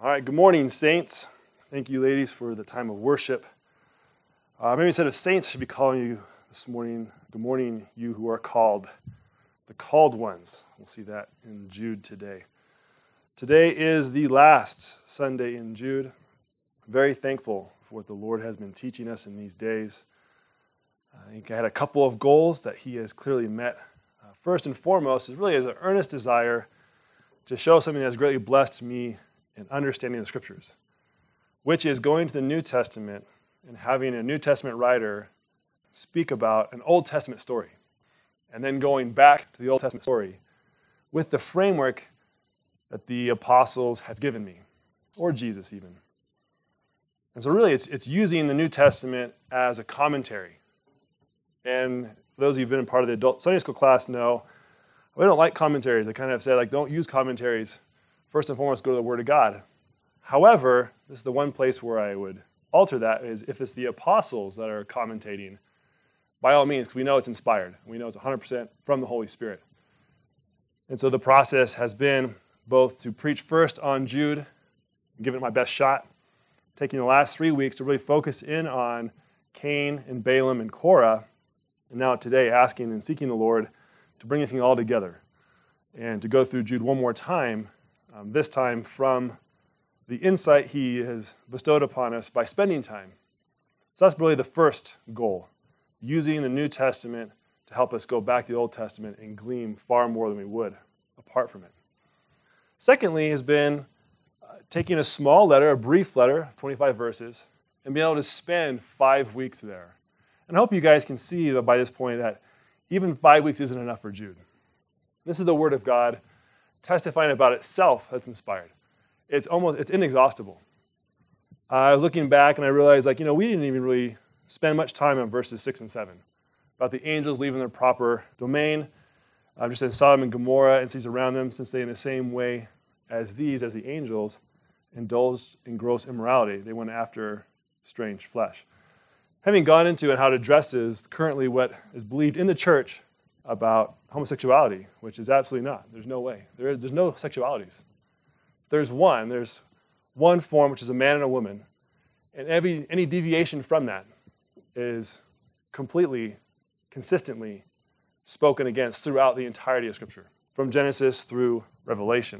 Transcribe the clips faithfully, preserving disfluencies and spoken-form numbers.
All right, good morning, saints. Thank you, ladies, for the time of worship. Uh, maybe instead of saints, I should be calling you this morning, good morning, you who are called, the called ones. We'll see that in Jude today. Today is the last Sunday in Jude. I'm very thankful for what the Lord has been teaching us in these days. I think I had a couple of goals that he has clearly met. Uh, first and foremost is really as an earnest desire to show something that has greatly blessed me in understanding the Scriptures, which is going to the New Testament and having a New Testament writer speak about an Old Testament story, and then going back to the Old Testament story with the framework that the apostles have given me, or Jesus even. And so really it's, it's using the New Testament as a commentary. And those of you who've been a part of the adult Sunday school class know, we don't like commentaries. I kind of say, like, don't use commentaries. First and foremost, go to the Word of God. However, this is the one place where I would alter that is if it's the apostles that are commentating, by all means, because we know it's inspired. We know it's one hundred percent from the Holy Spirit. And so the process has been both to preach first on Jude, and give it my best shot, taking the last three weeks to really focus in on Cain and Balaam and Korah, and now today asking and seeking the Lord to bring this thing all together and to go through Jude one more time, um, this time from the insight he has bestowed upon us by spending time. So that's really the first goal, using the New Testament to help us go back to the Old Testament and glean far more than we would apart from it. Secondly has been uh, taking a small letter, a brief letter, twenty-five verses, and being able to spend five weeks there. And I hope you guys can see that by this point that even five weeks isn't enough for Jude. This is the Word of God testifying about itself that's inspired. It's almost, it's inexhaustible. Uh, I was looking back and I realized, like, you know, we didn't even really spend much time on verses six and seven about the angels leaving their proper domain, uh, just in Sodom and Gomorrah and cities around them, since they, in the same way as these, as the angels, indulged in gross immorality. They went after strange flesh. Having gone into and how it addresses currently what is believed in the church about homosexuality, which is absolutely not. There's no way. There is, there's no sexualities. There's one. There's one form, which is a man and a woman. And every any deviation from that is completely, consistently spoken against throughout the entirety of Scripture, from Genesis through Revelation.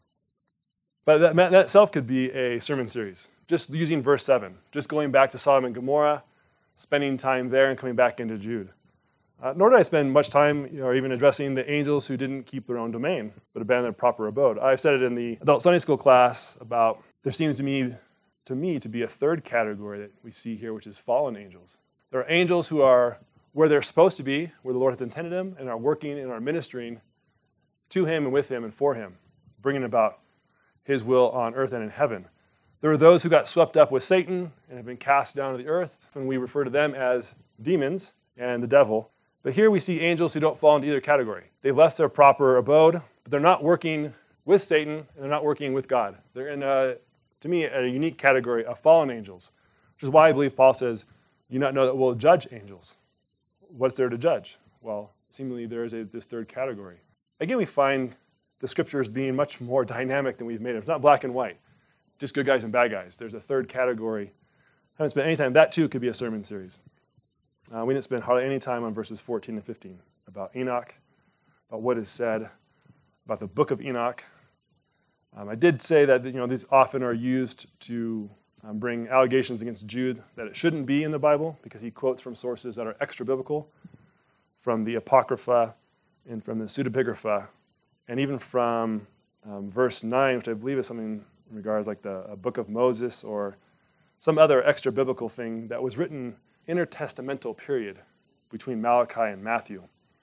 But that, that itself could be a sermon series, just using verse seven, just going back to Sodom and Gomorrah, spending time there and coming back into Jude. Uh, nor did I spend much time, you know, or even addressing the angels who didn't keep their own domain, but abandoned their proper abode. I've said it in the adult Sunday school class about there seems to me, to me to be a third category that we see here, which is fallen angels. There are angels who are where they're supposed to be, where the Lord has intended them, and are working and are ministering to Him and with Him and for Him, bringing about His will on earth and in heaven. There are those who got swept up with Satan and have been cast down to the earth, and we refer to them as demons and the devil. But here we see angels who don't fall into either category. They've left their proper abode, but they're not working with Satan, and they're not working with God. They're in, a, to me, a unique category of fallen angels, which is why I believe Paul says, you not know that we'll judge angels. What's there to judge? Well, seemingly there is a, this third category. Again, we find the Scriptures being much more dynamic than we've made it. It's not black and white, just good guys and bad guys. There's a third category. I haven't spent any time. That, too, could be a sermon series. Uh, we didn't spend hardly any time on verses fourteen and fifteen about Enoch, about what is said about the book of Enoch. Um, I did say that, you know, these often are used to um, bring allegations against Jude that it shouldn't be in the Bible because he quotes from sources that are extra-biblical, from the Apocrypha and from the Pseudepigrapha, and even from um, verse nine, which I believe is something in regards like the a book of Moses or some other extra-biblical thing that was written intertestamental period between Malachi and Matthew.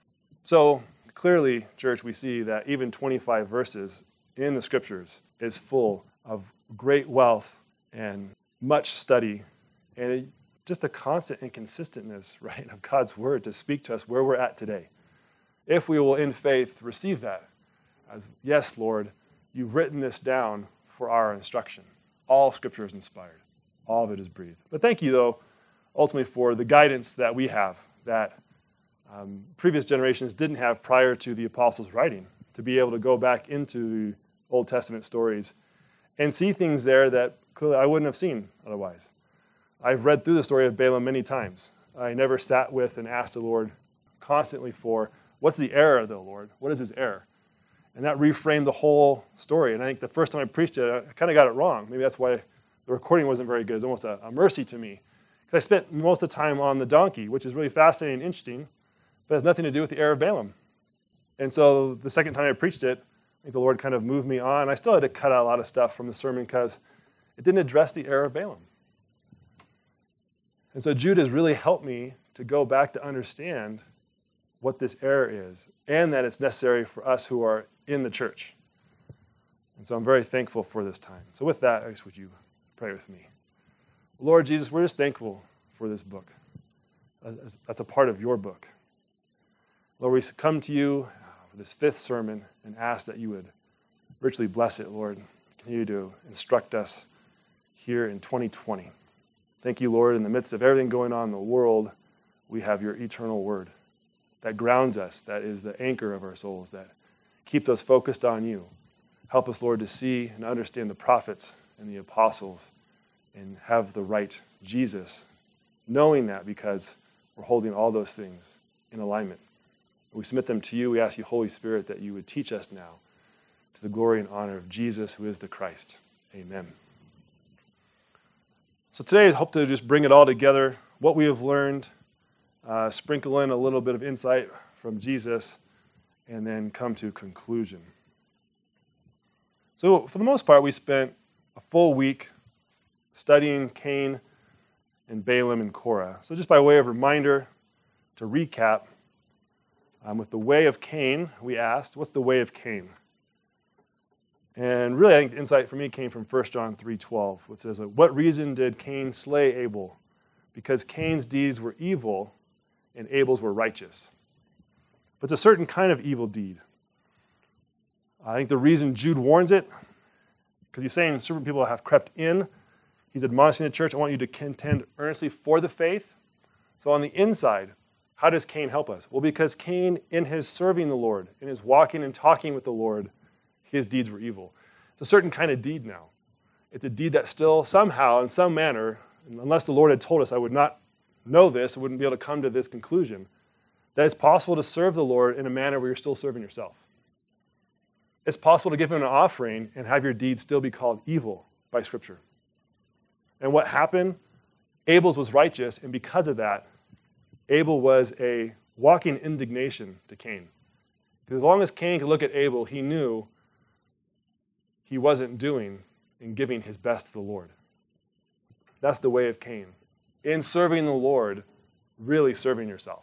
So clearly, church, we see that even twenty-five verses in the Scriptures is full of great wealth and much study and it, just a constant and consistentness, right, of God's Word to speak to us where we're at today. If we will, in faith, receive that as, yes, Lord, you've written this down for our instruction. All Scripture is inspired. All of it is breathed. But thank you, though, ultimately for the guidance that we have that um, previous generations didn't have prior to the apostles' writing, to be able to go back into the Old Testament stories and see things there that clearly I wouldn't have seen otherwise. I've read through the story of Balaam many times. I never sat with and asked the Lord constantly for, what's the error, though, Lord? What is his error? And that reframed the whole story. And I think the first time I preached it, I kind of got it wrong. Maybe that's why the recording wasn't very good. It was almost a, a mercy to me. Because I spent most of the time on the donkey, which is really fascinating and interesting, but has nothing to do with the error of Balaam. And so the second time I preached it, I think the Lord kind of moved me on. I still had to cut out a lot of stuff from the sermon because it didn't address the error of Balaam. And so Jude has really helped me to go back to understand what this error is and that it's necessary for us who are in the church. And so I'm very thankful for this time. So with that, I guess would you pray with me? Lord Jesus, we're just thankful for this book. That's a part of your book. Lord, we come to you for this fifth sermon and ask that you would richly bless it, Lord. Continue to instruct us here in twenty twenty. Thank you, Lord, in the midst of everything going on in the world, we have your eternal word that grounds us, that is the anchor of our souls, that keeps us focused on you. Help us, Lord, to see and understand the prophets and the apostles and have the right Jesus, knowing that because we're holding all those things in alignment. We submit them to you. We ask you, Holy Spirit, that you would teach us now to the glory and honor of Jesus, who is the Christ. Amen. So today I hope to just bring it all together, what we have learned, uh, sprinkle in a little bit of insight from Jesus, and then come to a conclusion. So for the most part, we spent a full week studying Cain and Balaam and Korah. So just by way of reminder, to recap, um, with the way of Cain, we asked, what's the way of Cain? And really, I think the insight for me came from First John three twelve, which says, what reason did Cain slay Abel? Because Cain's deeds were evil and Abel's were righteous. But it's a certain kind of evil deed. I think the reason Jude warns it, because he's saying certain people have crept in. He's admonishing the church, I want you to contend earnestly for the faith. So on the inside, how does Cain help us? Well, because Cain, in his serving the Lord, in his walking and talking with the Lord, his deeds were evil. It's a certain kind of deed now. It's a deed that still somehow, in some manner, unless the Lord had told us I would not know this, I wouldn't be able to come to this conclusion, that it's possible to serve the Lord in a manner where you're still serving yourself. It's possible to give him an offering and have your deeds still be called evil by Scripture. And what happened? Abel's was righteous, and because of that, Abel was a walking indignation to Cain. Because as long as Cain could look at Abel, he knew he wasn't doing and giving his best to the Lord. That's the way of Cain. In serving the Lord, really serving yourself.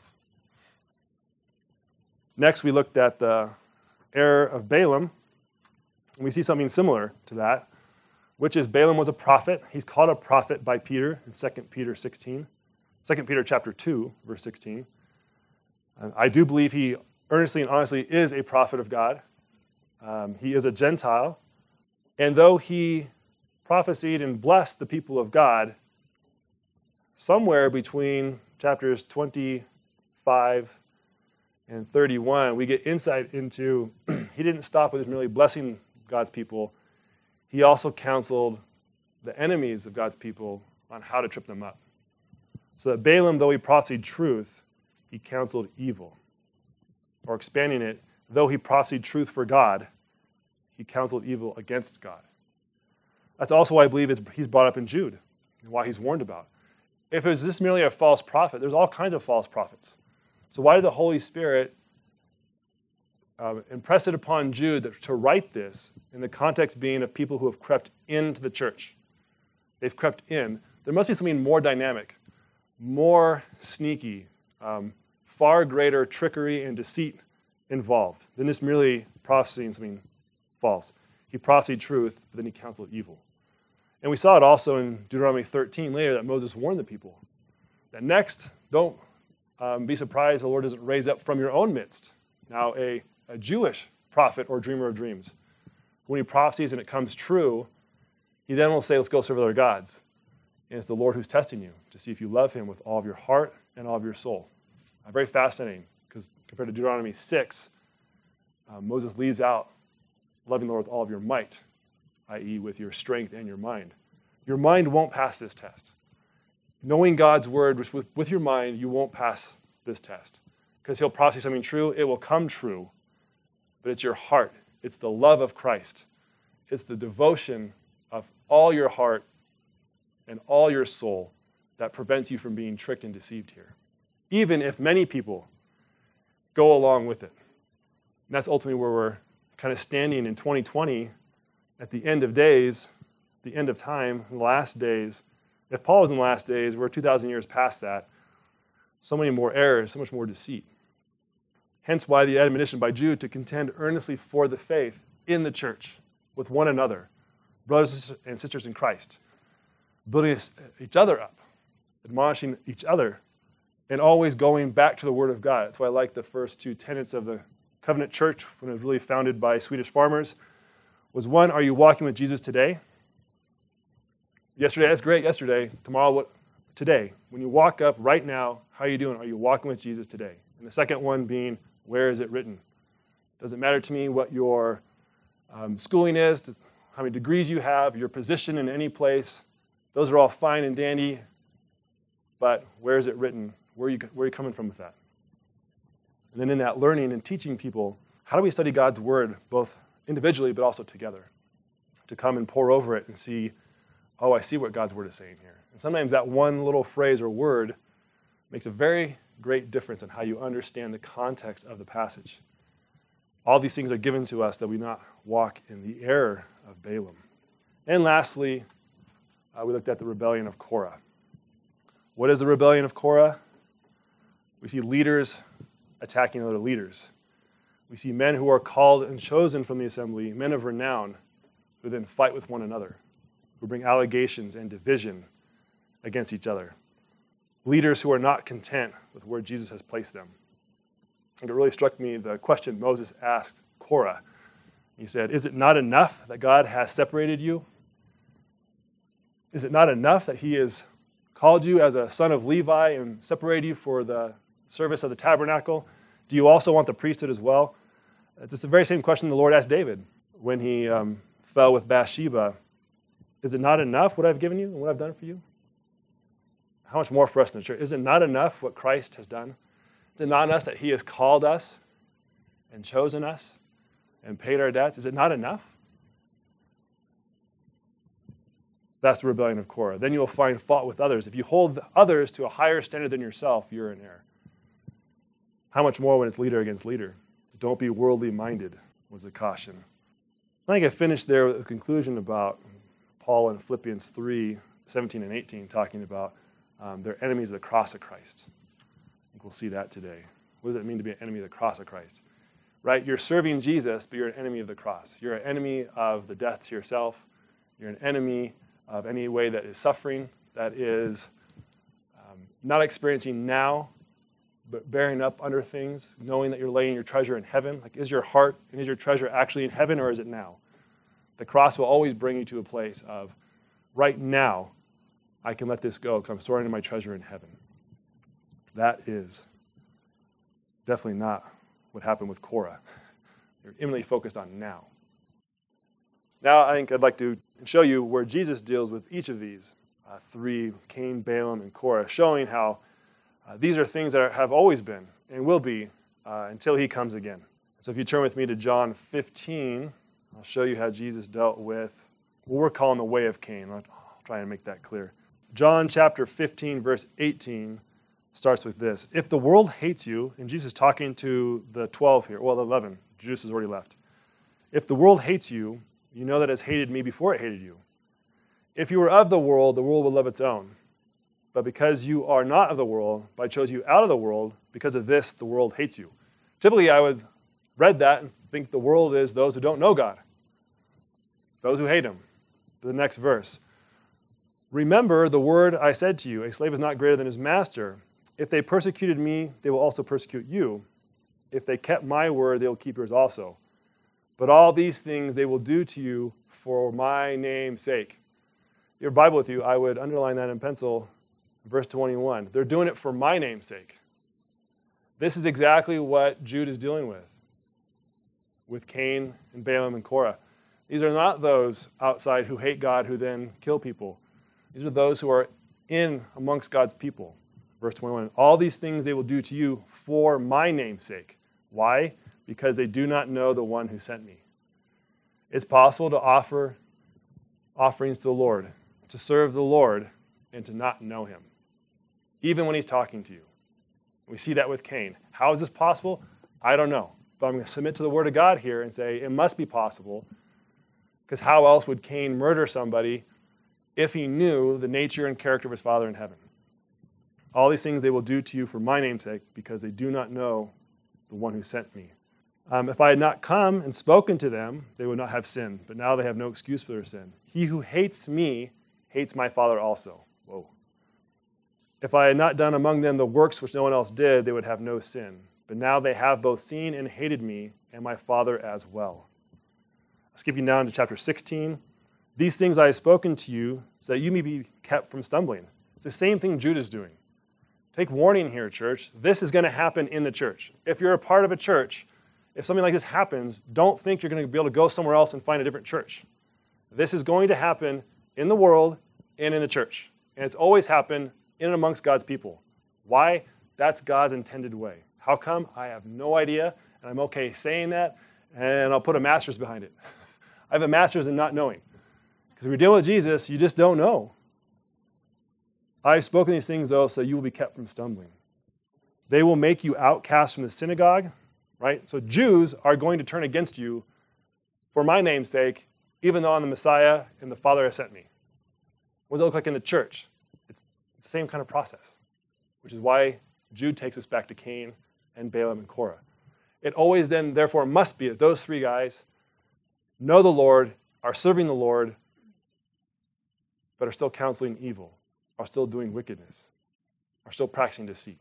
Next, we looked at the error of Balaam, and we see something similar to that, which is Balaam was a prophet. He's called a prophet by Peter in Second Peter sixteen. Second Peter chapter two, verse sixteen. And I do believe he earnestly and honestly is a prophet of God. Um, he is a Gentile. And though he prophesied and blessed the people of God, somewhere between chapters twenty-five and thirty-one, we get insight into he didn't stop with merely blessing God's people. He also counseled the enemies of God's people on how to trip them up. So that Balaam, though he prophesied truth, he counseled evil. Or expanding it, though he prophesied truth for God, he counseled evil against God. That's also why I believe it's, he's brought up in Jude, and why he's warned about. If it was just merely a false prophet, there's all kinds of false prophets. So why did the Holy Spirit uh, impress it upon Jude to write this in the context being of people who have crept into the church? They've crept in. There must be something more dynamic, more sneaky, um, far greater trickery and deceit involved than just merely prophesying something false. He prophesied truth, but then he counseled evil. And we saw it also in Deuteronomy thirteen later that Moses warned the people that next, don't um, be surprised the Lord doesn't raise up from your own midst now a, a Jewish prophet or dreamer of dreams. When he prophesies and it comes true, he then will say, let's go serve other gods. And it's the Lord who's testing you to see if you love him with all of your heart and all of your soul. Uh, very fascinating, because compared to Deuteronomy six, uh, Moses leaves out loving the Lord with all of your might. that is with your strength and your mind. Your mind won't pass this test. Knowing God's word with, with your mind, you won't pass this test. Because he'll promise you something true, it will come true. But it's your heart. It's the love of Christ. It's the devotion of all your heart and all your soul that prevents you from being tricked and deceived here. Even if many people go along with it. And that's ultimately where we're kind of standing in twenty twenty at the end of days, the end of time, the last days. If Paul was in the last days, we're two thousand years past that. So many more errors, so much more deceit. Hence why the admonition by Jude to contend earnestly for the faith in the church with one another, brothers and sisters in Christ, building each other up, admonishing each other, and always going back to the Word of God. That's why I like the first two tenets of the Covenant Church when it was really founded by Swedish farmers. Was one, are you walking with Jesus today? Yesterday, that's great, yesterday. Tomorrow, what? Today. When you walk up right now, how are you doing? Are you walking with Jesus today? And the second one being, where is it written? Does it matter to me what your um, schooling is, how many degrees you have, your position in any place? Those are all fine and dandy, but where is it written? Where are you, where are you coming from with that? And then in that learning and teaching people, how do we study God's word, both individually but also together? To come and pore over it and see, oh, I see what God's word is saying here. And sometimes that one little phrase or word makes a very great difference in how you understand the context of the passage. All these things are given to us that we not walk in the error of Balaam. And lastly, uh, we looked at the rebellion of Korah. What is the rebellion of Korah? We see leaders attacking other leaders. We see men who are called and chosen from the assembly, men of renown, who then fight with one another, who bring allegations and division against each other. Leaders who are not content with where Jesus has placed them. And it really struck me the question Moses asked Korah. He said, is it not enough that God has separated you? Is it not enough that he has called you as a son of Levi and separated you for the service of the tabernacle? Do you also want the priesthood as well? It's the very same question the Lord asked David when he um, fell with Bathsheba. Is it not enough what I've given you and what I've done for you? How much more for us in the church? Is it not enough what Christ has done? Is it not enough that he has called us and chosen us and paid our debts? Is it not enough? That's the rebellion of Korah. Then you'll find fault with others. If you hold others to a higher standard than yourself, you're in error. How much more when it's leader against leader? Don't be worldly minded was the caution. I think I finished there with a conclusion about Paul in Philippians three, seventeen and eighteen, talking about um, they're enemies of the cross of Christ. I think we'll see that today. What does it mean to be an enemy of the cross of Christ? Right? You're serving Jesus, but you're an enemy of the cross. You're an enemy of the death to yourself. You're an enemy of any way that is suffering, that is um, not experiencing now, but bearing up under things, knowing that you're laying your treasure in heaven. Like, is your heart and is your treasure actually in heaven, or is it now? The cross will always bring you to a place of, right now, I can let this go because I'm storing my treasure in heaven. That is definitely not what happened with Korah. You're eminently focused on now. Now, I think I'd like to show you where Jesus deals with each of these uh, three, Cain, Balaam, and Korah, showing how uh, these are things that are, have always been and will be uh, until he comes again. So if you turn with me to John fifteen, I'll show you how Jesus dealt with what we're calling the way of Cain. I'll try and make that clear. John chapter fifteen, verse eighteen starts with this. If the world hates you, and Jesus is talking to the twelve here, well, the eleven, Judas has already left. If the world hates you, you know that it has hated me before it hated you. If you were of the world, the world would love its own. But because you are not of the world, but I chose you out of the world, because of this, the world hates you. Typically, I would read that and think the world is those who don't know God, those who hate him. The next verse. Remember the word I said to you, a slave is not greater than his master. If they persecuted me, they will also persecute you. If they kept my word, they will keep yours also. But all these things they will do to you for my name's sake. Your Bible with you, I would underline that in pencil, verse twenty-one. They're doing it for my name's sake. This is exactly what Jude is dealing with, with Cain and Balaam and Korah. These are not those outside who hate God who then kill people. These are those who are in amongst God's people. Verse twenty-one, all these things they will do to you for my name's sake. Why? Because they do not know the one who sent me. It's possible to offer offerings to the Lord, to serve the Lord, and to not know him, even when he's talking to you. We see that with Cain. How is this possible? I don't know. But I'm going to submit to the word of God here and say it must be possible, because how else would Cain murder somebody if he knew the nature and character of his Father in heaven? All these things they will do to you for my name's sake, because they do not know the one who sent me. Um, if I had not come and spoken to them, they would not have sinned, but now they have no excuse for their sin. He who hates me hates my Father also. Whoa. If I had not done among them the works which no one else did, they would have no sin. But now they have both seen and hated me, and my Father as well. Skipping down to chapter sixteen. These things I have spoken to you, so that you may be kept from stumbling. It's the same thing Jude is doing. Take warning here, church. This is going to happen in the church. If you're a part of a church, if something like this happens, don't think you're going to be able to go somewhere else and find a different church. This is going to happen in the world and in the church. And it's always happened in and amongst God's people. Why? That's God's intended way. How come? I have no idea, and I'm okay saying that, and I'll put a master's behind it. I have a master's in not knowing. Because if you're dealing with Jesus, you just don't know. I've spoken these things, though, so you will be kept from stumbling. They will make you outcast from the synagogue, right? So Jews are going to turn against you for my name's sake, even though I'm the Messiah and the Father has sent me. What does it look like in the church? It's the same kind of process, which is why Jude takes us back to Cain and Balaam and Korah. It always then, therefore, must be that those three guys know the Lord, are serving the Lord, but are still counseling evil, are still doing wickedness, are still practicing deceit.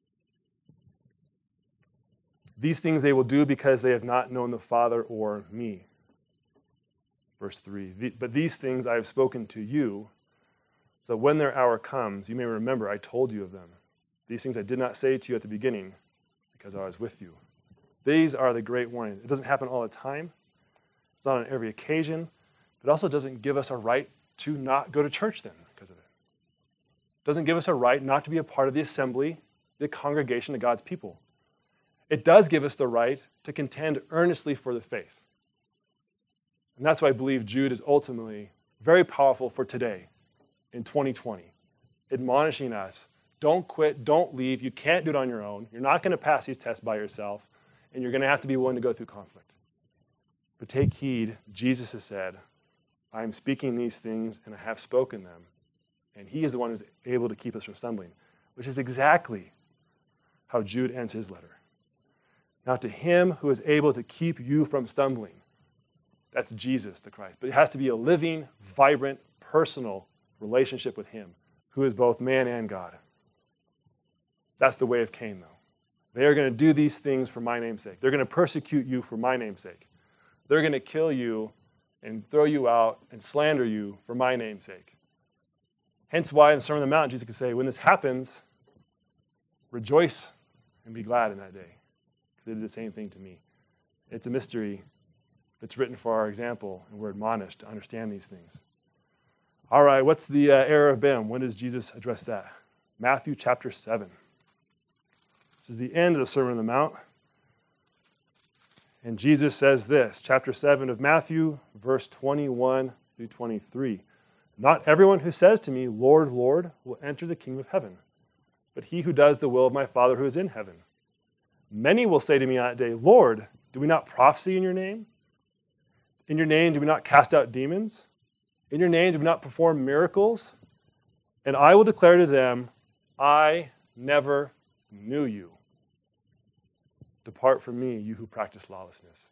These things they will do because they have not known the Father or me. Verse three, but these things I have spoken to you, so when their hour comes, you may remember I told you of them. These things I did not say to you at the beginning, because I was with you. These are the great warning. It doesn't happen all the time. It's not on every occasion. But it also doesn't give us a right to not go to church then because of it. It doesn't give us a right not to be a part of the assembly, the congregation of God's people. It does give us the right to contend earnestly for the faith. And that's why I believe Jude is ultimately very powerful for today in twenty twenty, admonishing us, don't quit, don't leave. You can't do it on your own. You're not going to pass these tests by yourself, and you're going to have to be willing to go through conflict. But take heed, Jesus has said, I am speaking these things, and I have spoken them. And he is the one who's able to keep us from stumbling, which is exactly how Jude ends his letter. Now to him who is able to keep you from stumbling, that's Jesus the Christ. But it has to be a living, vibrant, personal relationship with him, who is both man and God. That's the way of Cain, though. They are going to do these things for my name's sake. They're going to persecute you for my name's sake. They're going to kill you and throw you out and slander you for my name's sake. Hence why in the Sermon on the Mount, Jesus could say, when this happens, rejoice and be glad in that day. Because they did the same thing to me. It's a mystery that's written for our example, and we're admonished to understand these things. All right, what's the uh, error of Balaam? When does Jesus address that? Matthew chapter seven. This is the end of the Sermon on the Mount. And Jesus says this, chapter seven of Matthew, verse twenty-one through twenty-three. Not everyone who says to me, Lord, Lord, will enter the kingdom of heaven, but he who does the will of my Father who is in heaven. Many will say to me on that day, Lord, do we not prophesy in your name? In your name do we not cast out demons? In your name do we not perform miracles? And I will declare to them, I never knew you. Depart from me, you who practice lawlessness.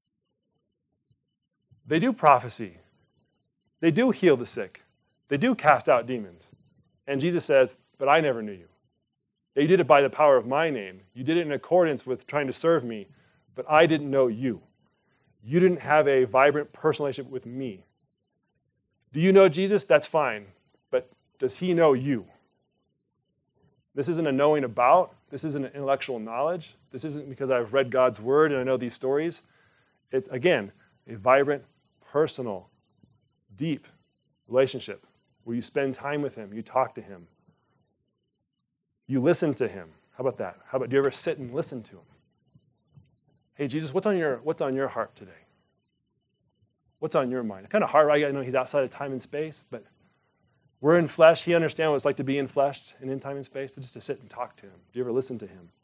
They do prophecy. They do heal the sick. They do cast out demons. And Jesus says, but I never knew you. They did it by the power of my name. You did it in accordance with trying to serve me, but I didn't know you. You didn't have a vibrant personal relationship with me. Do you know Jesus? That's fine. But does he know you? This isn't a knowing about. This isn't an intellectual knowledge. This isn't because I've read God's word and I know these stories. It's, again, a vibrant, personal, deep relationship where you spend time with him, you talk to him, you listen to him. How about that? How about, do you ever sit and listen to him? Hey, Jesus, what's on your, what's on your heart today? What's on your mind? It's kind of hard, right? I know he's outside of time and space, but we're in flesh. He understands what it's like to be in flesh and in time and space, so just to sit and talk to him. Do you ever listen to him?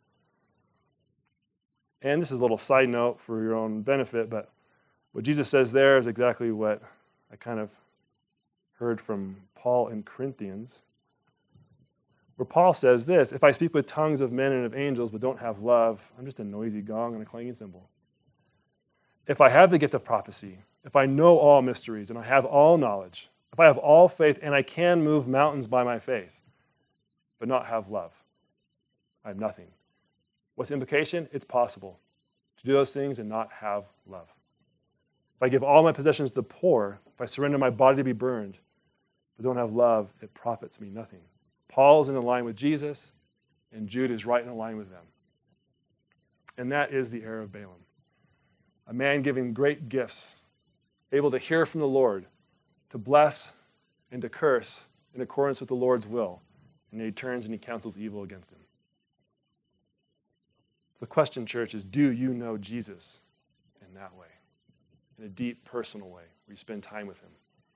And this is a little side note for your own benefit, but what Jesus says there is exactly what I kind of heard from Paul in Corinthians, where Paul says this: if I speak with tongues of men and of angels but don't have love, I'm just a noisy gong and a clanging cymbal. If I have the gift of prophecy, if I know all mysteries and I have all knowledge, if I have all faith and I can move mountains by my faith, but not have love, I have nothing. What's the implication? It's possible to do those things and not have love. If I give all my possessions to the poor, if I surrender my body to be burned, but don't have love, it profits me nothing. Paul's in line with Jesus, and Jude is right in line with them. And that is the error of Balaam. A man giving great gifts, able to hear from the Lord, to bless and to curse in accordance with the Lord's will. And he turns and he counsels evil against him. The question, church, is do you know Jesus in that way? In a deep, personal way, where you spend time with him?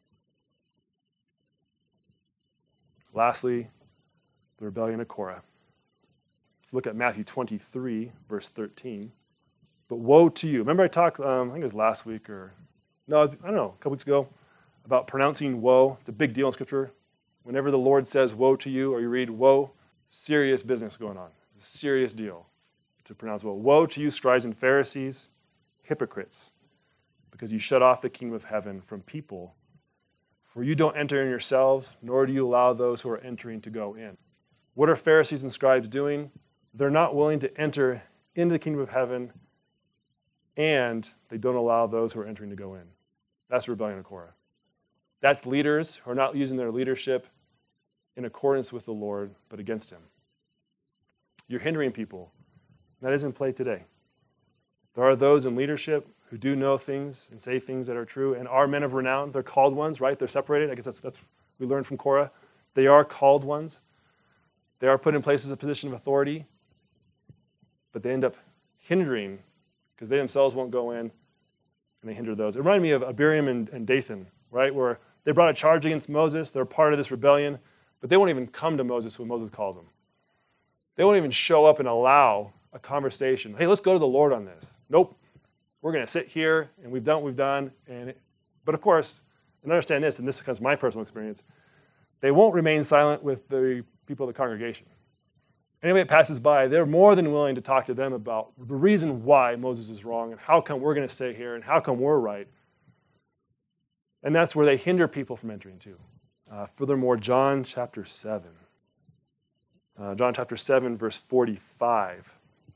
Lastly, the rebellion of Korah. Look at Matthew twenty-three, verse thirteen. But woe to you. Remember I talked, um, I think it was last week or, no, I don't know, a couple weeks ago, about pronouncing woe. It's a big deal in Scripture. Whenever the Lord says woe to you, or you read woe, serious business going on. It's a serious deal to pronounce woe. Woe to you, scribes and Pharisees, hypocrites, because you shut off the kingdom of heaven from people. For you don't enter in yourselves, nor do you allow those who are entering to go in. What are Pharisees and scribes doing? They're not willing to enter into the kingdom of heaven, and they don't allow those who are entering to go in. That's rebellion of Korah. That's leaders who are not using their leadership in accordance with the Lord, but against him. You're hindering people. That is in play today. There are those in leadership who do know things and say things that are true and are men of renown. They're called ones, right? They're separated. I guess that's that's we learned from Korah. They are called ones. They are put in places of position of authority, but they end up hindering because they themselves won't go in, and they hinder those. It reminded me of Abiram and, and Dathan, right? Where they brought a charge against Moses. They're part of this rebellion, but they won't even come to Moses when Moses calls them. They won't even show up and allow a conversation. Hey, let's go to the Lord on this. Nope. We're going to sit here, and we've done what we've done. And it, but of course, and understand this, and this is my personal experience, they won't remain silent with the people of the congregation. Anybody that passes by, they're more than willing to talk to them about the reason why Moses is wrong and how come we're going to stay here and how come we're right. And that's where they hinder people from entering too. Uh, furthermore, John chapter seven. Uh, John chapter seven, verse forty-five.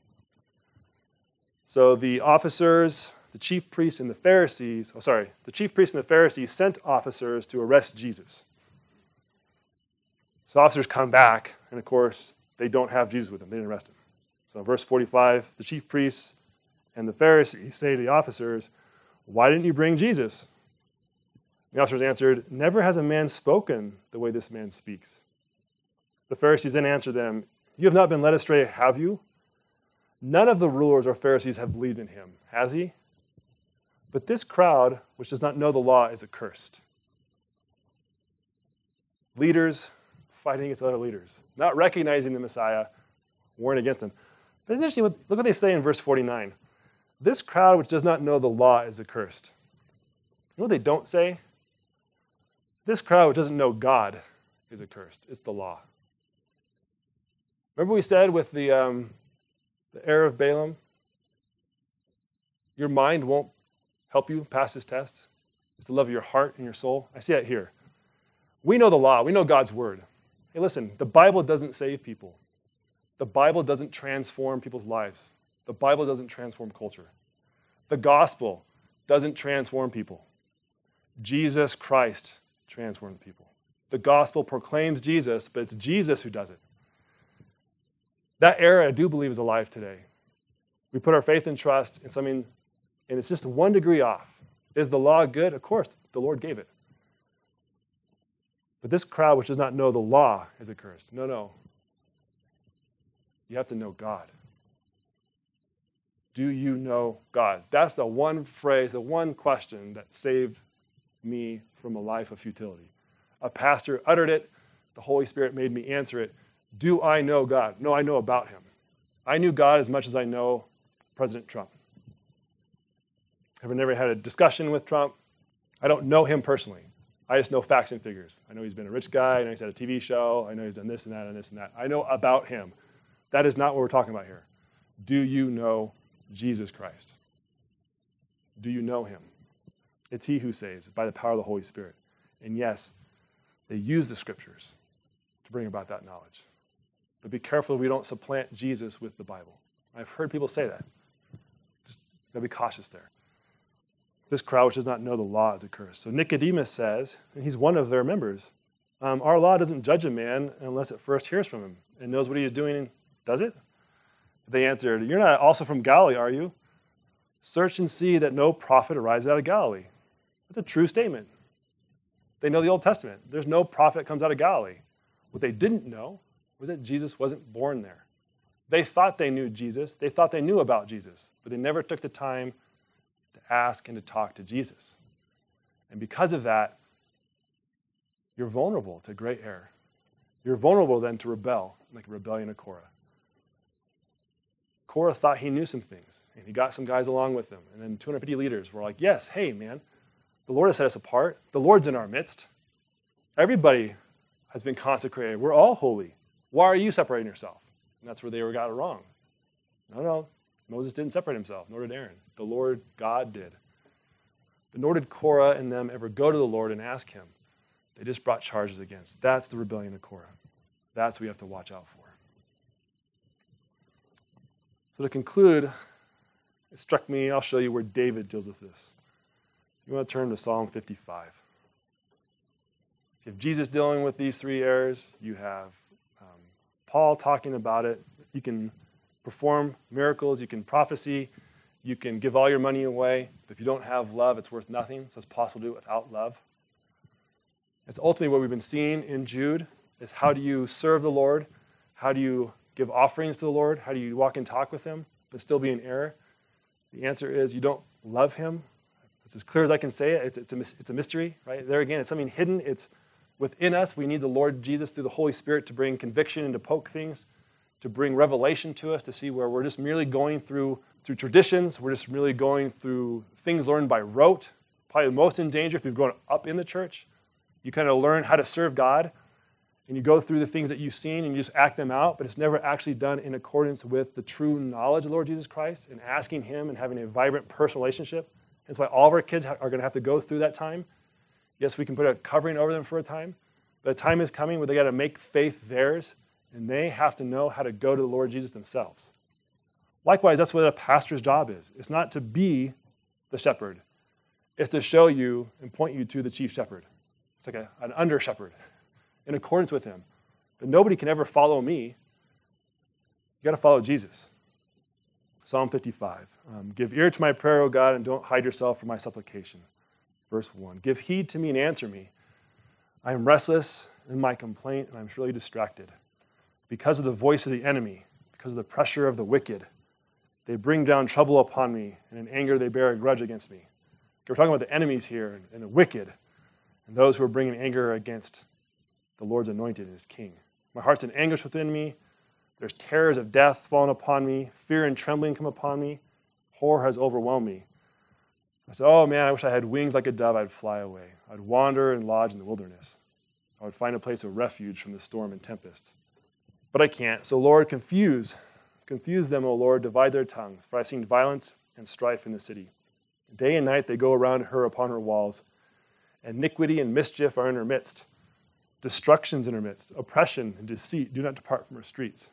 So the officers, the chief priests and the Pharisees, oh sorry, the chief priests and the Pharisees sent officers to arrest Jesus. So officers come back, and of course, they don't have Jesus with them. They didn't arrest him. So verse forty-five, the chief priests and the Pharisees say to the officers, "Why didn't you bring Jesus?" The officers answered, "Never has a man spoken the way this man speaks." The Pharisees then answered them, "You have not been led astray, have you? None of the rulers or Pharisees have believed in him, has he? But this crowd, which does not know the law, is accursed." Leaders fighting against other leaders, not recognizing the Messiah, warring against him. But it's interesting, look what they say in verse forty-nine. This crowd which does not know the law is accursed. You know what they don't say? This crowd which doesn't know God is accursed. It's the law. Remember we said with the, um, the error of Balaam? Your mind won't help you pass this test. It's the love of your heart and your soul. I see that here. We know the law. We know God's word. Hey, listen, the Bible doesn't save people. The Bible doesn't transform people's lives. The Bible doesn't transform culture. The gospel doesn't transform people. Jesus Christ transforms people. The gospel proclaims Jesus, but it's Jesus who does it. That error, I do believe, is alive today. We put our faith and trust in something, and it's just one degree off. Is the law good? Of course, the Lord gave it. But this crowd which does not know the law is accursed. No, no. You have to know God. Do you know God? That's the one phrase, the one question that saved me from a life of futility. A pastor uttered it. The Holy Spirit made me answer it. Do I know God? No, I know about him. I knew God as much as I know President Trump. I've never had a discussion with Trump. I don't know him personally. I just know facts and figures. I know he's been a rich guy. I know he's had a T V show. I know he's done this and that and this and that. I know about him. That is not what we're talking about here. Do you know Jesus Christ? Do you know him? It's he who saves by the power of the Holy Spirit. And yes, they use the scriptures to bring about that knowledge. But be careful we don't supplant Jesus with the Bible. I've heard people say that. Just gotta be cautious there. This crowd which does not know the law is accursed. So Nicodemus says, and he's one of their members, um, our law doesn't judge a man unless it first hears from him and knows what he is doing and does it. They answered, you're not also from Galilee, are you? Search and see that no prophet arises out of Galilee. That's a true statement. They know the Old Testament. There's no prophet that comes out of Galilee. What they didn't know was that Jesus wasn't born there. They thought they knew Jesus. They thought they knew about Jesus, but they never took the time to ask and to talk to Jesus. And because of that, you're vulnerable to great error. You're vulnerable then to rebel, like a rebellion of Korah. Korah thought he knew some things, and he got some guys along with him. And then two hundred fifty leaders were like, yes, hey, man, the Lord has set us apart. The Lord's in our midst. Everybody has been consecrated. We're all holy. Why are you separating yourself? And that's where they were got it wrong. No, no, Moses didn't separate himself, nor did Aaron. The Lord, God did. But nor did Korah and them ever go to the Lord and ask him. They just brought charges against. That's the rebellion of Korah. That's what we have to watch out for. So to conclude, it struck me, I'll show you where David deals with this. You want to turn to Psalm fifty-five. You have Jesus dealing with these three errors. You have um, Paul talking about it. You can perform miracles. You can prophecy. You can give all your money away. But if you don't have love, it's worth nothing. So it's possible to do it without love. It's ultimately what we've been seeing in Jude, is how do you serve the Lord? How do you give offerings to the Lord? How do you walk and talk with him, but still be in error? The answer is you don't love him. It's as clear as I can say it. It's, it's, a, it's a mystery, right? There again, it's something hidden. It's within us. We need the Lord Jesus through the Holy Spirit to bring conviction and to poke things, to bring revelation to us, to see where we're just merely going through, through traditions. We're just really going through things learned by rote. Probably the most in danger if you've grown up in the church. You kind of learn how to serve God, and you go through the things that you've seen and you just act them out, but it's never actually done in accordance with the true knowledge of the Lord Jesus Christ and asking him and having a vibrant personal relationship. That's why all of our kids are going to have to go through that time. Yes, we can put a covering over them for a time, but a time is coming where they got to make faith theirs, and they have to know how to go to the Lord Jesus themselves. Likewise, that's what a pastor's job is. It's not to be the shepherd. It's to show you and point you to the chief shepherd. It's like a, an under shepherd in accordance with him. But nobody can ever follow me. You got to follow Jesus. Psalm fifty-five. Um, Give ear to my prayer, O God, and don't hide yourself from my supplication. Verse one. Give heed to me and answer me. I am restless in my complaint, and I'm surely distracted. Because of the voice of the enemy, because of the pressure of the wicked, they bring down trouble upon me, and in anger they bear a grudge against me. We're talking about the enemies here and, and the wicked, and those who are bringing anger against the Lord's anointed and his king. My heart's in anguish within me. There's terrors of death fallen upon me. Fear and trembling come upon me. Horror has overwhelmed me. I said, oh man, I wish I had wings like a dove. I'd fly away. I'd wander and lodge in the wilderness. I would find a place of refuge from the storm and tempest. But I can't. So Lord, confuse. Confuse them, O Lord. Divide their tongues. For I've seen violence and strife in the city. Day and night they go around her upon her walls. Iniquity and mischief are in her midst. Destructions in her midst. Oppression and deceit do not depart from her streets.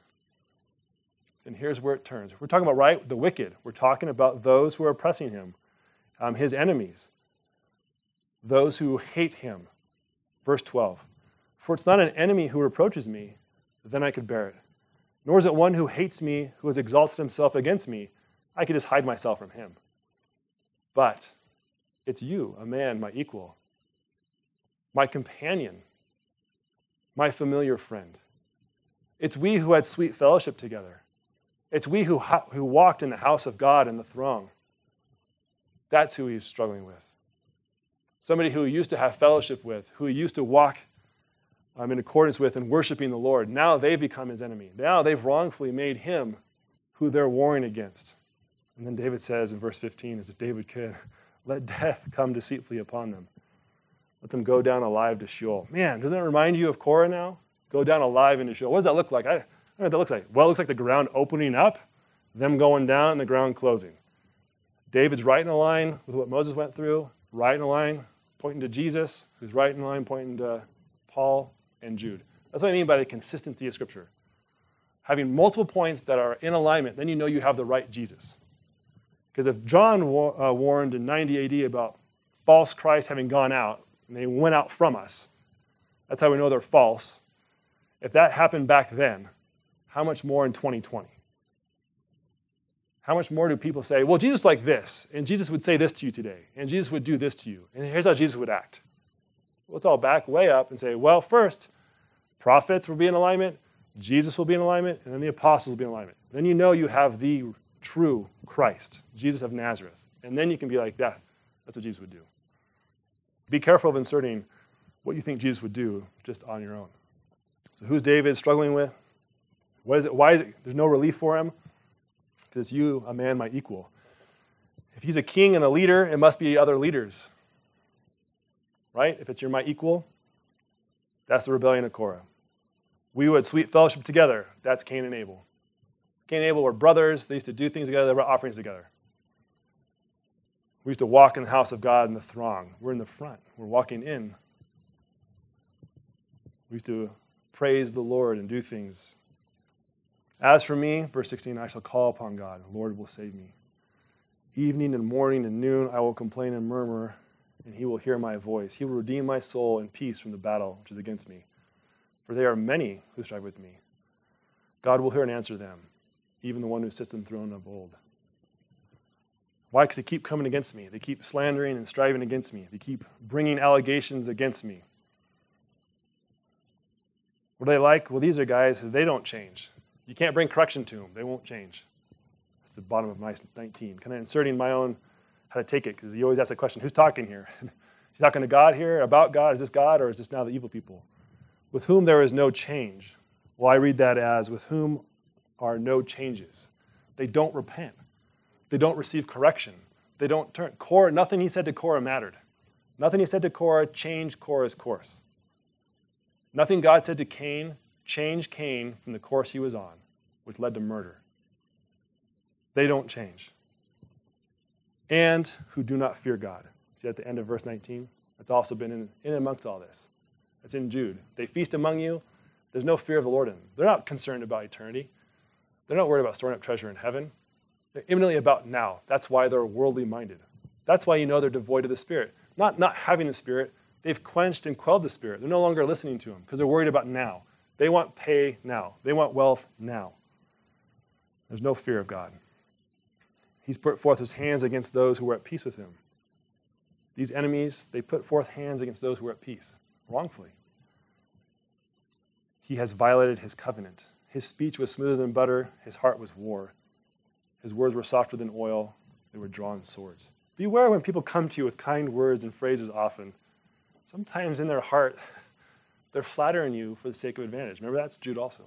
And here's where it turns. We're talking about, right, the wicked. We're talking about those who are oppressing him, um, his enemies, those who hate him. Verse twelve. For it's not an enemy who reproaches me, then I could bear it. Nor is it one who hates me, who has exalted himself against me. I could just hide myself from him. But It's you, a man, my equal, my companion, my familiar friend. It's we who had sweet fellowship together. It's we who, who walked in the house of God in the throng. That's who he's struggling with. Somebody who he used to have fellowship with, who he used to walk um, in accordance with and worshiping the Lord. Now they've become his enemy. Now they've wrongfully made him who they're warring against. And then David says in verse fifteen, as David could, let death come deceitfully upon them. Let them go down alive to Sheol. Man, doesn't it remind you of Korah now? Go down alive into Sheol. What does that look like? I, I don't know what that looks like. Well, it looks like the ground opening up, them going down, and the ground closing. David's right in a line with what Moses went through, right in a line pointing to Jesus, who's right in a line pointing to Paul and Jude. That's what I mean by the consistency of Scripture. Having multiple points that are in alignment, then you know you have the right Jesus. Because if John uh, warned in ninety A D about false Christ having gone out, and they went out from us, that's how we know they're false. If that happened back then, how much more in twenty twenty? How much more do people say, well, Jesus is like this, and Jesus would say this to you today, and Jesus would do this to you, and here's how Jesus would act. Let's all back way up and say, well, first, prophets will be in alignment, Jesus will be in alignment, and then the apostles will be in alignment. Then you know you have the true Christ, Jesus of Nazareth. And then you can be like, yeah, that's what Jesus would do. Be careful of inserting what you think Jesus would do just on your own. So who's David struggling with? What is it? Why is it there's no relief for him? Because it's you, a man, my equal. If he's a king and a leader, it must be other leaders. Right? If it's you're my equal, that's the rebellion of Korah. We who had sweet fellowship together, that's Cain and Abel. Cain and Abel were brothers. They used to do things together. They brought offerings together. We used to walk in the house of God in the throng. We're in the front. We're walking in. We used to praise the Lord and do things. As for me, verse sixteen, I shall call upon God. The Lord will save me. Evening and morning and noon I will complain and murmur, and he will hear my voice. He will redeem my soul in peace from the battle which is against me. For there are many who strive with me. God will hear and answer them, even the one who sits on the throne of old. Why? Because they keep coming against me. They keep slandering and striving against me. They keep bringing allegations against me. What are they like? Well, these are guys, they don't change. You can't bring correction to them. They won't change. That's the bottom of nineteen. Kind of inserting my own how to take it, because you always ask the question, who's talking here? Is he talking to God here, about God? Is this God, or is this now the evil people? With whom there is no change. Well, I read that as, with whom are no changes. They don't repent. They don't receive correction. They don't turn. Korah, nothing he said to Korah mattered. Nothing he said to Korah changed Korah's course. Nothing God said to Cain changed Cain from the course he was on, which led to murder. They don't change. And who do not fear God. See at the end of verse nineteen? That's also been in, in amongst all this. That's in Jude. They feast among you. There's no fear of the Lord in them. They're not concerned about eternity. They're not worried about storing up treasure in heaven. They're imminently about now. That's why they're worldly minded. That's why you know they're devoid of the Spirit. Not not having the Spirit. They've quenched and quelled the Spirit. They're no longer listening to him because they're worried about now. They want pay now. They want wealth now. There's no fear of God. He's put forth his hands against those who were at peace with him. These enemies, they put forth hands against those who were at peace, wrongfully. He has violated his covenant. His speech was smoother than butter. His heart was war. His words were softer than oil. They were drawn swords. Beware when people come to you with kind words and phrases often. Sometimes in their heart, they're flattering you for the sake of advantage. Remember, that's Jude also.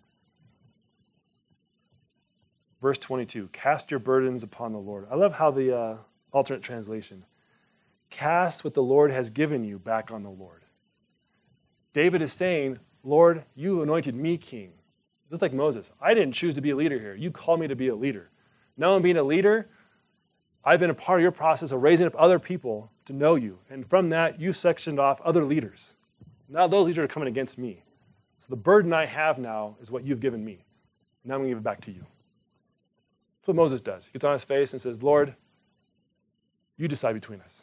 Verse twenty-two, cast your burdens upon the Lord. I love how the uh, alternate translation, cast what the Lord has given you back on the Lord. David is saying, Lord, you anointed me king. Just like Moses. I didn't choose to be a leader here. You called me to be a leader. Now I'm being a leader. I've been a part of your process of raising up other people to know you. And from that, you sectioned off other leaders. Now those leaders are coming against me. So the burden I have now is what you've given me. Now I'm going to give it back to you. That's what Moses does. He gets on his face and says, Lord, you decide between us.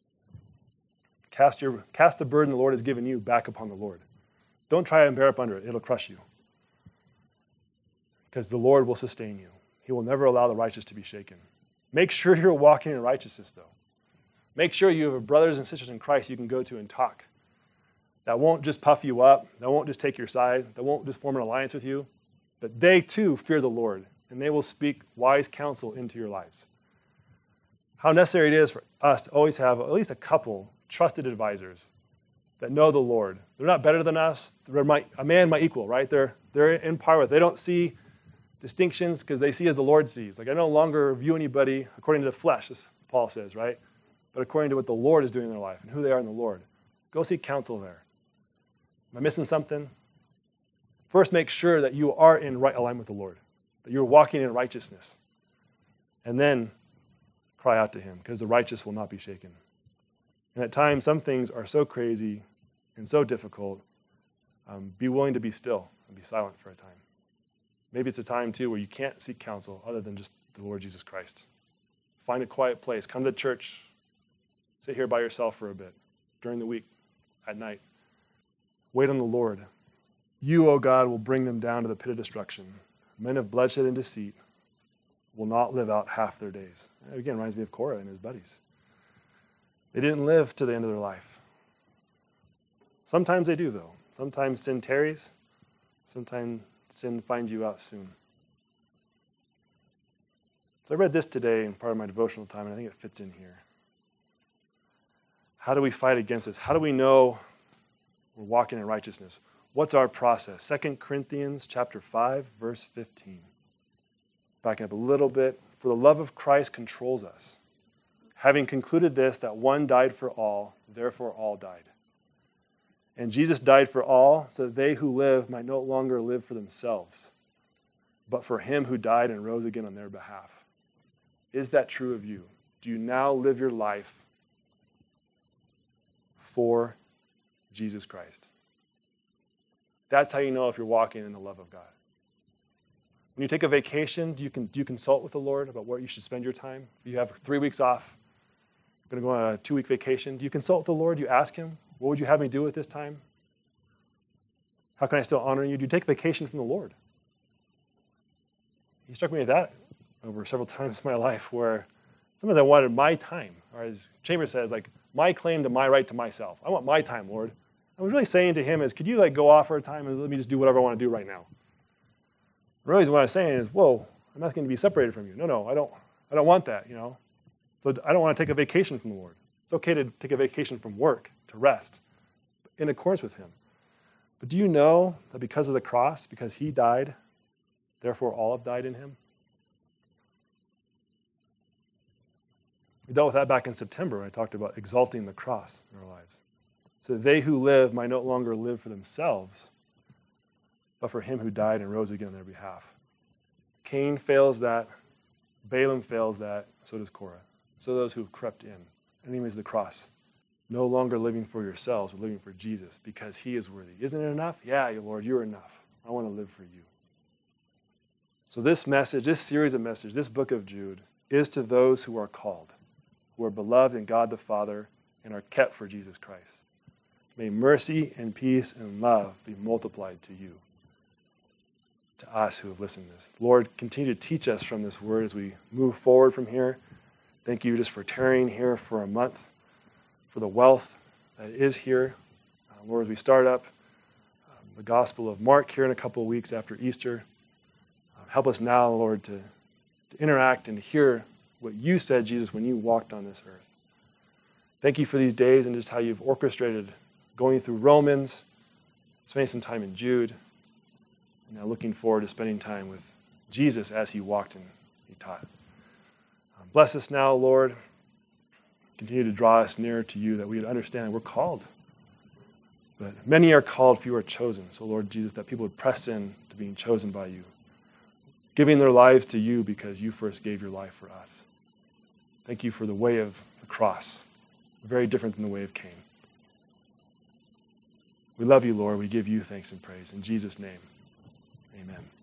Cast, your, cast the burden the Lord has given you back upon the Lord. Don't try and bear up under it. It'll crush you. Because the Lord will sustain you. He will never allow the righteous to be shaken. Make sure you're walking in righteousness, though. Make sure you have brothers and sisters in Christ you can go to and talk. That won't just puff you up. That won't just take your side. That won't just form an alliance with you. But they too fear the Lord, and they will speak wise counsel into your lives. How necessary it is for us to always have at least a couple trusted advisors that know the Lord. They're not better than us. They're my, a man, my equal, right? They're, they're in par with. They don't see distinctions because they see as the Lord sees. Like I no longer view anybody according to the flesh, as Paul says, right? But according to what the Lord is doing in their life and who they are in the Lord. Go seek counsel there. Am I missing something? First, make sure that you are in right alignment with the Lord, that you're walking in righteousness. And then cry out to him, because the righteous will not be shaken. And at times, some things are so crazy and so difficult. Um, be willing to be still and be silent for a time. Maybe it's a time, too, where you can't seek counsel other than just the Lord Jesus Christ. Find a quiet place. Come to church. Sit here by yourself for a bit during the week, at night. Wait on the Lord. You, O God, will bring them down to the pit of destruction. Men of bloodshed and deceit will not live out half their days. Again, reminds me of Korah and his buddies. They didn't live to the end of their life. Sometimes they do, though. Sometimes sin tarries. Sometimes sin finds you out soon. So I read this today in part of my devotional time, and I think it fits in here. How do we fight against this? How do we know we're walking in righteousness? What's our process? Second Corinthians chapter five, verse fifteen. Backing up a little bit. For the love of Christ controls us, having concluded this, that one died for all, therefore all died. And Jesus died for all, so that they who live might no longer live for themselves, but for him who died and rose again on their behalf. Is that true of you? Do you now live your life for Jesus Christ? That's how you know if you're walking in the love of God. When you take a vacation, do you, can, do you consult with the Lord about where you should spend your time? If you have three weeks off, going to go on a two-week vacation, do you consult with the Lord? Do you ask him, what would you have me do at this time? How can I still honor you? Do you take vacation from the Lord? He struck me with that over several times in my life where sometimes I wanted my time, or as Chambers says, like my claim to my right to myself. I want my time, Lord. I was really saying to him is, could you like go off for a time and let me just do whatever I want to do right now? Really, what I was saying is, whoa, I'm asking to be separated from you. No, no, I don't, I don't want that, you know. So I don't want to take a vacation from the Lord. It's okay to take a vacation from work, to rest, in accordance with him. But do you know that because of the cross, because he died, therefore all have died in him? We dealt with that back in September when I talked about exalting the cross in our lives. So that they who live might no longer live for themselves, but for him who died and rose again on their behalf. Cain fails that. Balaam fails that. So does Korah. So those who have crept in. Enemies of the cross. No longer living for yourselves, but living for Jesus because he is worthy. Isn't it enough? Yeah, Lord, you're enough. I want to live for you. So this message, this series of messages, this book of Jude, is to those who are called, who are beloved in God the Father and are kept for Jesus Christ. May mercy and peace and love be multiplied to you, to us who have listened to this. Lord, continue to teach us from this word as we move forward from here. Thank you just for tarrying here for a month, for the wealth that is here. Uh, Lord, as we start up um, the Gospel of Mark here in a couple of weeks after Easter, uh, help us now, Lord, to, to interact and hear what you said, Jesus, when you walked on this earth. Thank you for these days and just how you've orchestrated going through Romans, spending some time in Jude, and now looking forward to spending time with Jesus as he walked and he taught. Um, bless us now, Lord. Continue to draw us nearer to you that we would understand we're called. But many are called, few are chosen. So, Lord Jesus, that people would press in to being chosen by you, giving their lives to you because you first gave your life for us. Thank you for the way of the cross, very different than the way of Cain. We love you, Lord. We give you thanks and praise. In Jesus' name, amen.